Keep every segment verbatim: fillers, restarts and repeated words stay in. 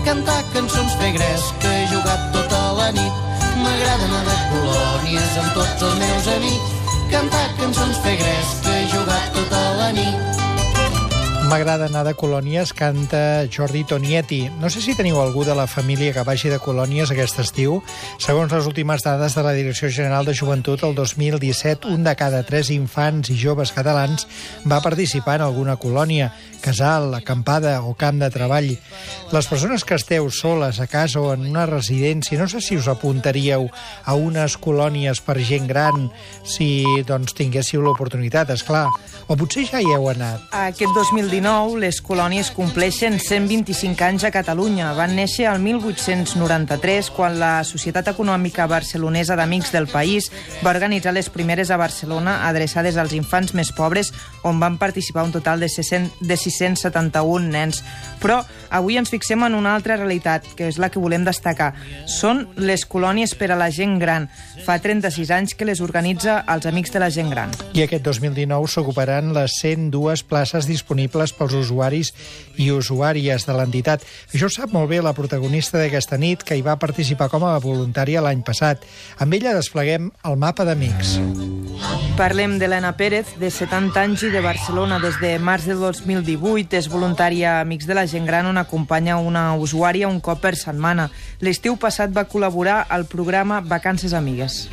cantar cançons, fer gresca, he jugat tota la nit. M'agrada anar de colònies amb tots els meus amics. Cantar cançons, fer gresca, he jugat tota la nit. M'agrada anar de colònies, canta Jordi Tonietti. No sé si teniu algú de la família que vagi de colònies aquest estiu. Segons les últimes dades de la Direcció General de Joventut, el dos mil disset, un de cada tres infants i joves catalans va participar en alguna colònia, casal, acampada o camp de treball. Les persones que esteu soles a casa o en una residència, no sé si us apuntaríeu a unes colònies per gent gran si doncs, tinguéssiu l'oportunitat, esclar. O potser ja hi heu anat. Aquest dos mil dinou, les colònies compleixen cent vint-i-cinc anys a Catalunya. Van néixer el mil vuit-cents noranta-tres, quan la Societat Econòmica Barcelonesa d'Amics del País va organitzar les primeres a Barcelona adreçades als infants més pobres, on van participar un total de sis-cents setanta-un nens. Però avui ens fixem en una altra realitat, que és la que volem destacar. Són les colònies per a la gent gran. Fa trenta-sis anys que les organitza els Amics de la Gent Gran. I aquest dos mil dinou s'ocuparan les cent dues places disponibles pels usuaris i usuàries de l'entitat. Això ho sap molt bé la protagonista d'aquesta nit, que hi va participar com a voluntària l'any passat. Amb ella despleguem el mapa d'amics. Parlem d'Helena Pérez, de setanta anys i de Barcelona. Des de març del dos mil divuit és voluntària a Amics de la Gent Gran, on acompanya una usuària un cop per setmana. L'estiu passat va col·laborar al programa Vacances Amigues.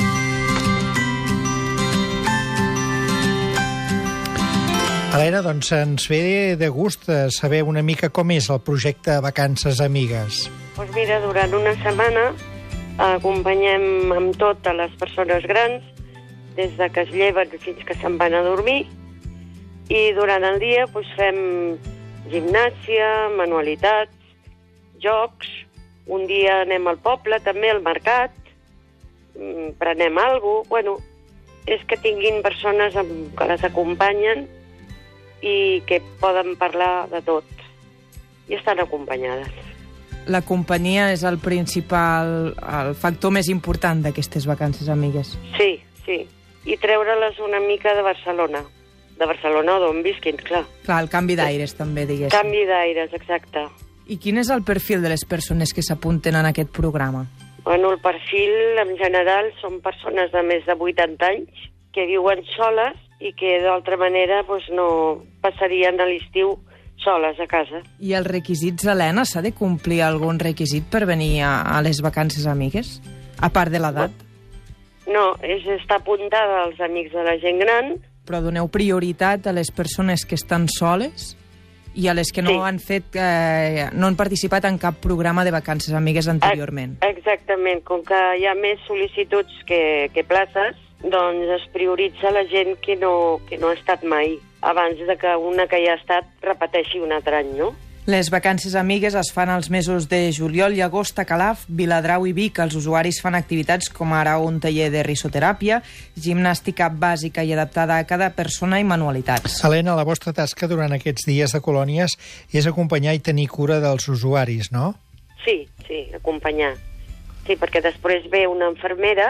Helena, doncs ens ve de gust saber una mica com és el projecte Vacances Amigues. Doncs mira, durant una setmana acompanyem amb tot a les persones grans, des de que es lleven fins que se'n van a dormir, i durant el dia doncs, fem gimnàsia, manualitats, jocs. Un dia anem al poble, també al mercat, prenem alguna cosa. Bueno, és que tinguin persones que les acompanyen i que poden parlar de tot. I estan acompanyades. La companyia és el principal, el factor més important d'aquestes vacances amigues. Sí, sí. I treure-les una mica de Barcelona. De Barcelona o d'on visquin, clar. Clar, el canvi d'aires també, diguéssim. Canvi d'aires, exacte. I quin és el perfil de les persones que s'apunten en aquest programa? Bueno, el perfil, en general, són persones de més de vuitanta anys que viuen soles i que d'altra manera doncs, no passarien a l'estiu soles a casa. I els requisits, Helena, s'ha de complir algun requisit per venir a, a les vacances amigues? A part de l'edat? No, és estar apuntada als Amics de la Gent Gran. Però doneu prioritat a les persones que estan soles i a les que no sí. han fet, eh, no han participat en cap programa de vacances amigues anteriorment. Exactament, com que hi ha més sol·licituds que, que places, doncs es prioritza la gent que no, que no ha estat mai, abans de que una que hi ha estat repeteixi un altre any, no? Les vacances amigues es fan als mesos de juliol i agost a Calaf, Viladrau i Vic. Els usuaris fan activitats com ara un taller de risoteràpia, gimnàstica bàsica i adaptada a cada persona i manualitats. Helena, la vostra tasca durant aquests dies de colònies és acompanyar i tenir cura dels usuaris, no? Sí, sí, acompanyar. Sí, perquè després ve una infermera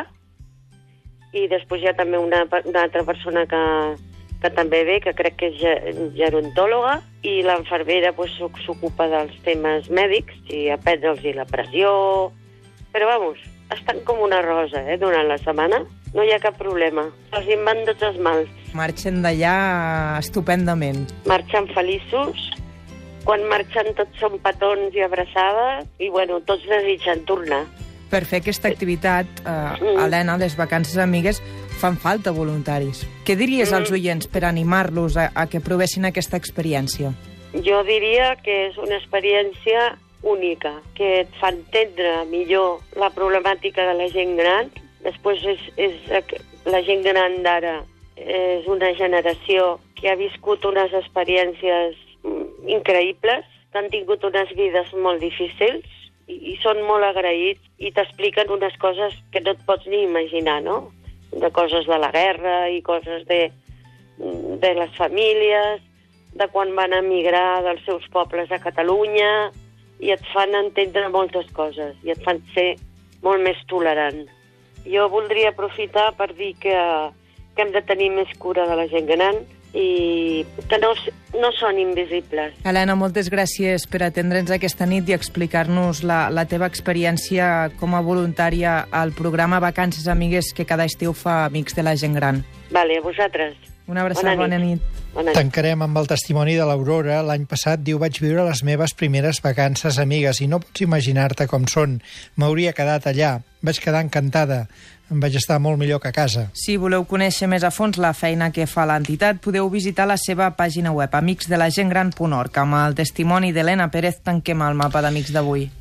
i després hi ha també una, una altra persona que, que també ve, que crec que és gerontòloga, i l'infermera pues, s'ocupa dels temes mèdics, i a prendre'ls la pressió. Però, vamos, estan com una rosa, eh, durant la setmana. No hi ha cap problema. Els en van tots els mals. Marxen d'allà estupendament. Marxen feliços. Quan marxen tots són petons i abraçades, i, bueno, tots desitgen tornar. Per fer aquesta activitat, eh, Helena, les vacances amigues, fan falta voluntaris. Què diries als oients per animar-los a, a que provessin aquesta experiència? Jo diria que és una experiència única, que et fa entendre millor la problemàtica de la gent gran. Després, és, és, la gent gran d'ara és una generació que ha viscut unes experiències increïbles, que han tingut unes vides molt difícils, i són molt agraïts i t'expliquen unes coses que no et pots ni imaginar, no? De coses de la guerra i coses de, de les famílies, de quan van emigrar dels seus pobles a Catalunya, i et fan entendre moltes coses i et fan ser molt més tolerant. Jo voldria aprofitar per dir que, que hem de tenir més cura de la gent gran, i que no, no són invisibles. Helena, moltes gràcies per atendre'ns aquesta nit i explicar-nos la, la teva experiència com a voluntària al programa Vacances Amigues que cada estiu fa Amics de la Gent Gran. Vale, a vosaltres. Una abraçada, bona nit. Bona nit. Tancarem amb el testimoni de l'Aurora. L'any passat, diu, vaig viure les meves primeres vacances amigues i no pots imaginar-te com són. M'hauria quedat allà. Vaig quedar encantada. Em vaig estar molt millor que a casa. Si voleu conèixer més a fons la feina que fa l'entitat, podeu visitar la seva pàgina web amics de la gent gran punt org. Amb el testimoni d'Helena Pérez tanquem el mapa d'Amics d'avui.